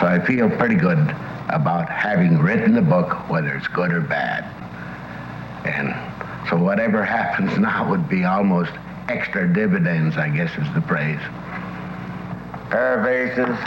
So I feel pretty good about having written the book, whether it's good or bad. And so whatever happens now would be almost extra dividends, I guess is the phrase. Pair of aces.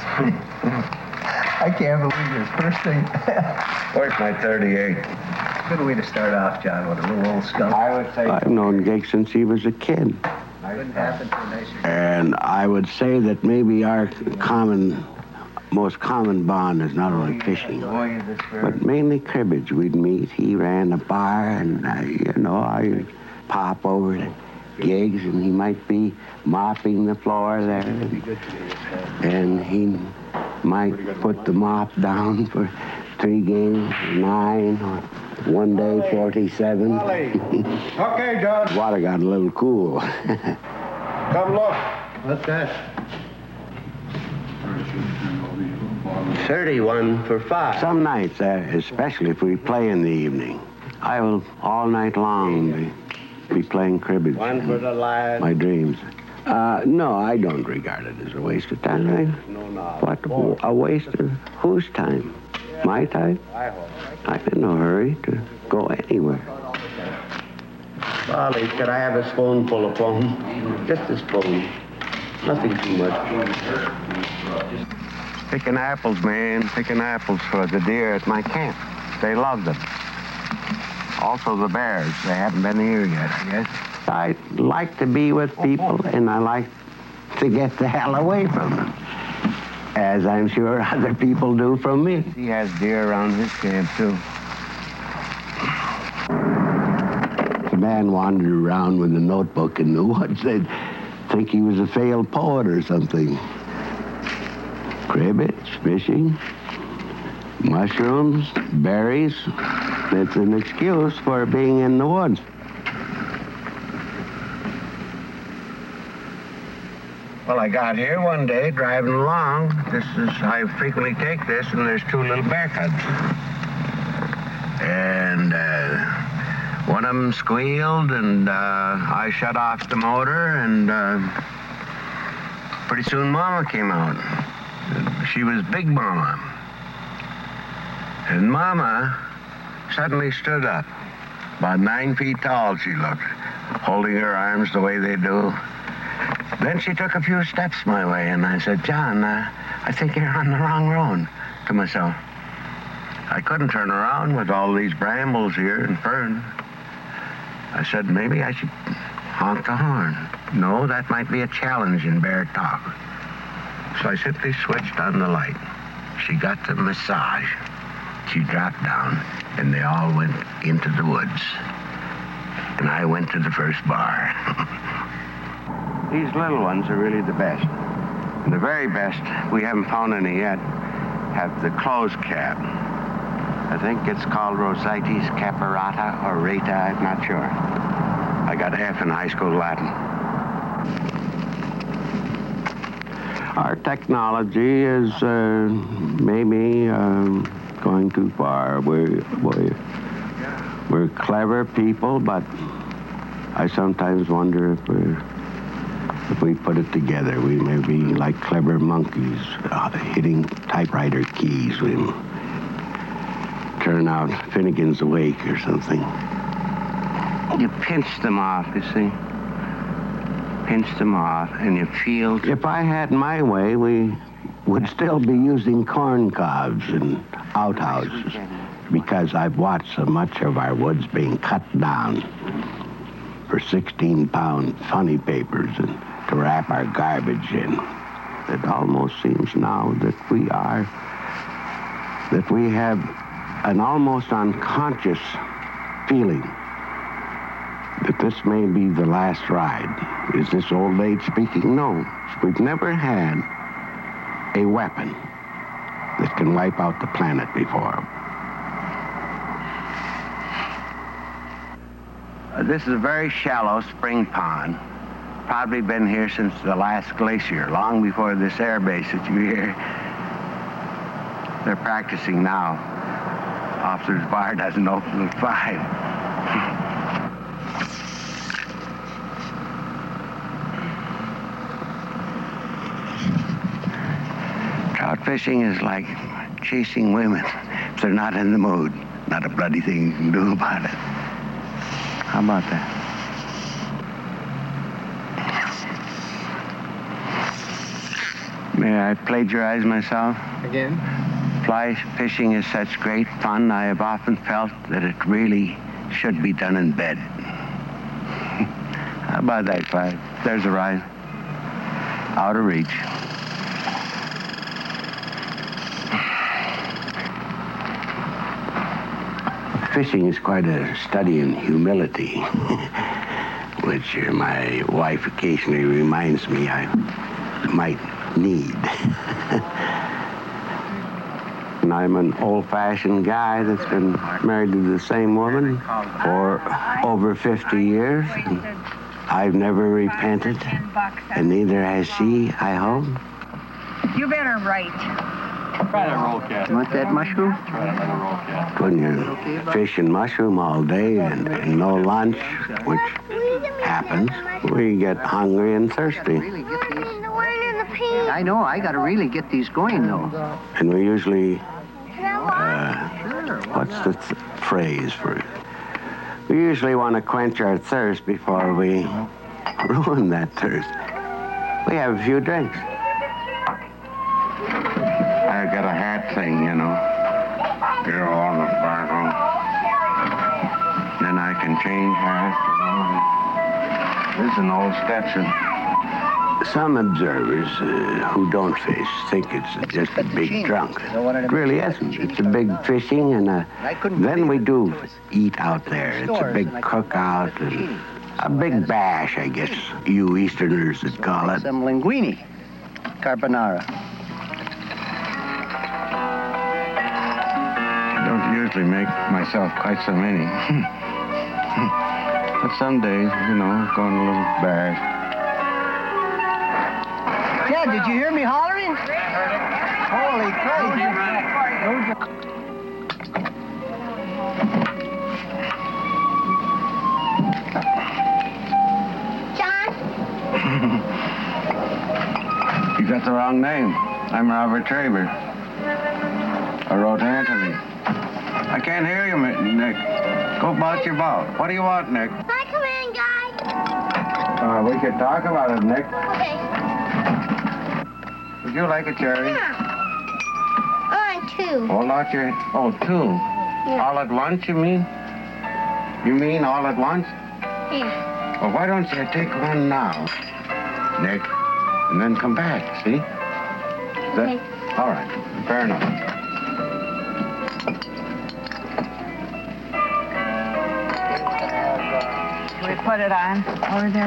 I can't believe this. First thing. Where's my 38? Good way to start off, John, with a little old skunk. I would say... I've known Gig since he was a kid. Couldn't happen to a nicer guy. And I would say that maybe our most common bond is not only fishing, but mainly cribbage. We'd meet. He ran a bar, and I'd pop over to Gigs, and he might be mopping the floor there, and he might put the mop down for 3 games, 9, or one day 47. Okay, John. Water got a little cool. Come look. What's that? 31 for 5. Some nights, especially if we play in the evening, I will all night long be playing cribbage. One for the lad. My dreams. No, I don't regard it as a waste of time. What a waste of whose time? My time? I'm in no hurry to go anywhere. Ollie, could I have a spoonful of foam? Just a spoon. Nothing too much. Picking apples, man. Picking apples for the deer at my camp. They love them. Also the bears. They haven't been here yet, I guess. I like to be with people, and I like to get the hell away from them, as I'm sure other people do from me. He has deer around his camp, too. The man wandered around with a notebook in the woods. They'd think he was a failed poet or something. Cribbage, fishing, mushrooms, berries. It's an excuse for being in the woods. Well, I got here one day driving along. I frequently take this, and there's 2 little bear cubs. And one of them squealed, and I shut off the motor, and pretty soon Mama came out. She was Big Mama. And Mama suddenly stood up. About 9 feet tall she looked, holding her arms the way they do. Then she took a few steps my way, and I said, John, I think you're on the wrong road, to myself. I couldn't turn around with all these brambles here and fern. I said, maybe I should honk the horn. No, that might be a challenge in bear talk. So I simply switched on the light. She got the massage. She dropped down, and they all went into the woods. And I went to the first bar. These little ones are really the best. The very best, we haven't found any yet, have the closed cap. I think it's called Rosites caparata or rata, I'm not sure. I got F in high school Latin. Our technology is maybe going too far. We're clever people, but I sometimes wonder if we put it together, we may be like clever monkeys hitting typewriter keys. We turn out Finnegan's Wake or something. You pinch them off, you see. Pinch them off, and you feel... If I had my way, we would still be using corn cobs and outhouses, because I've watched so much of our woods being cut down for 16-pound funny papers and to wrap our garbage in. It almost seems now that we have an almost unconscious feeling that this may be the last ride. Is this old age speaking? No. We've never had a weapon that can wipe out the planet before. This is a very shallow spring pond. Probably been here since the last glacier, long before this air base that you hear. They're practicing now. Officer's bar doesn't open at 5. Trout fishing is like chasing women. If they're not in the mood, not a bloody thing you can do about it. How about that? May I plagiarize myself? Again? Fly fishing is such great fun, I have often felt that it really should be done in bed. How about that, Clyde? There's a rise. Out of reach. Fishing is quite a study in humility, which my wife occasionally reminds me I might need. And I'm an old-fashioned guy that's been married to the same woman for over 50 years. And I've never repented, and neither has she, I hope. You better write. Try that roll cat. Want that mushroom? Try another roll cat. When you fish and mushroom all day and no lunch, which happens, we get hungry and thirsty. I know, I gotta really get these going, though. And we usually, what's the phrase for it? We usually want to quench our thirst before we ruin that thirst. We have a few drinks. I got a hat thing, you know. You're on the bathroom. Then I can change hats. This is an old Stetson. Some observers who don't fish think it's just a big drunk. It really isn't. It's a big fishing, and then we do eat out there. It's a big cookout, and a big bash, I guess you Easterners would call it. Some linguine, carbonara. I don't usually make myself quite so many. But some days, you know, going a little bash. Dad, did you hear me hollering? Holy Christ. John? You got the wrong name. I'm Robert Traber. I wrote Anthony. I can't hear you, Nick. Go about your boat. What do you want, Nick? Can I come in, guys? We could talk about it, Nick. Okay. Would you like a cherry? Yeah. I want two. Oh, not your... Oh, two. Yeah. All at once, you mean? You mean all at once? Yeah. Well, why don't you take one now, Nick, and then come back, see? Is that... Okay. All right. Fair enough. Can we put it on over there?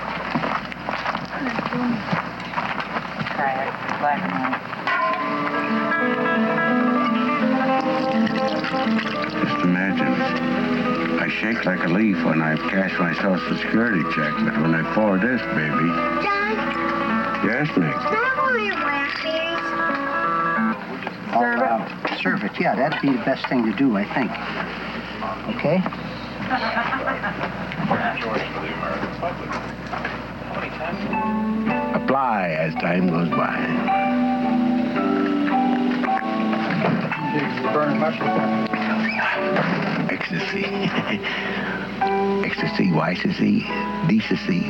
Try it. Black and white. Just imagine. I shake like a leaf when I cash my Social Security check, but when I pour this, baby... John, Yes, Nick? can I have one of your blackberries? Serve it, yeah, that'd be the best thing to do, I think. Okay? Apply as time goes by. Ecstasy. Ecstasy, Y-C-C, decency.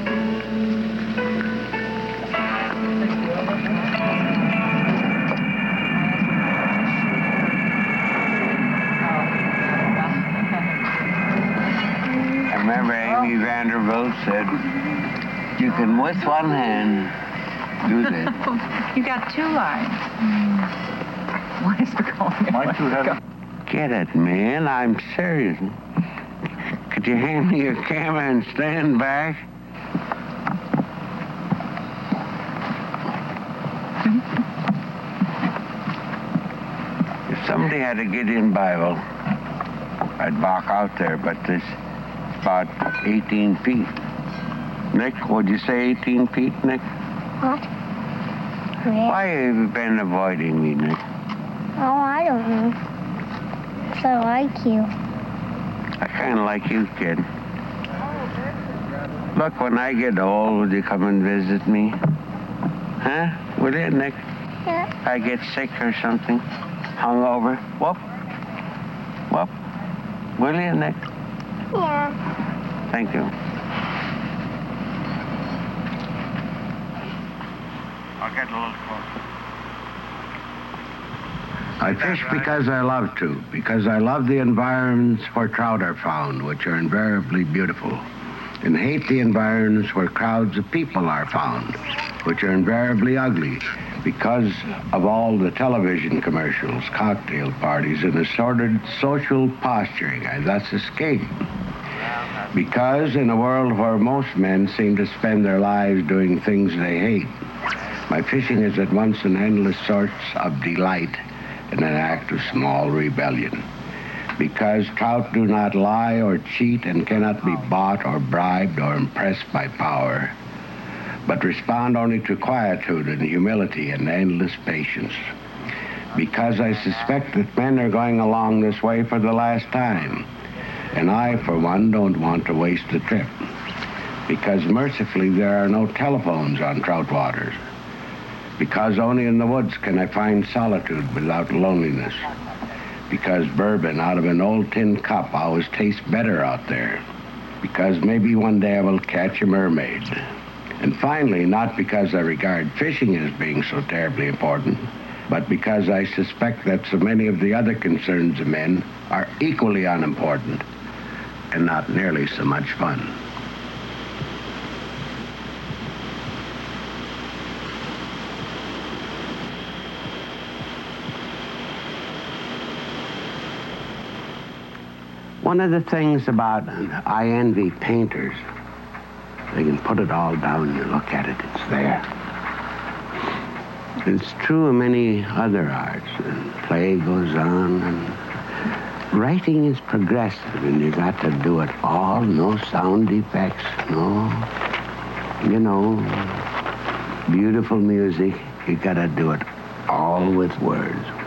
I remember Amy Vanderbilt said, you can with one hand do this. You got two lines. One is for going. Mine too heavy. Get it, man. I'm serious. Could you hand me your camera and stand back? If somebody had a Gideon Bible, I'd walk out there, but this about 18 feet. Nick, would you say 18 feet, Nick? What? Why have you been avoiding me, Nick? Oh, I don't know. So I like you. I kind of like you, kid. Look, when I get old, will you come and visit me? Huh? Will you, Nick? Yeah. I get sick or something, hungover. Whoop. Whoop. Will you, Nick? Yeah. Thank you. I'll get a little closer. I fish because I love to, because I love the environments where trout are found, which are invariably beautiful, and hate the environments where crowds of people are found, which are invariably ugly, because of all the television commercials, cocktail parties, and assorted social posturing I thus escape. Because in a world where most men seem to spend their lives doing things they hate, my fishing is at once an endless source of delight and an act of small rebellion. Because trout do not lie or cheat and cannot be bought or bribed or impressed by power, but respond only to quietude and humility and endless patience. Because I suspect that men are going along this way for the last time, and I, for one, don't want to waste the trip. Because mercifully there are no telephones on trout waters. Because only in the woods can I find solitude without loneliness. Because bourbon out of an old tin cup always tastes better out there. Because maybe one day I will catch a mermaid. And finally, not because I regard fishing as being so terribly important, but because I suspect that so many of the other concerns of men are equally unimportant and not nearly so much fun. One of the things about I envy painters, they can put it all down, you look at it, it's there. It's true of many other arts, and play goes on, and writing is progressive, and you got to do it all, no sound effects, no, beautiful music, you got to do it all with words.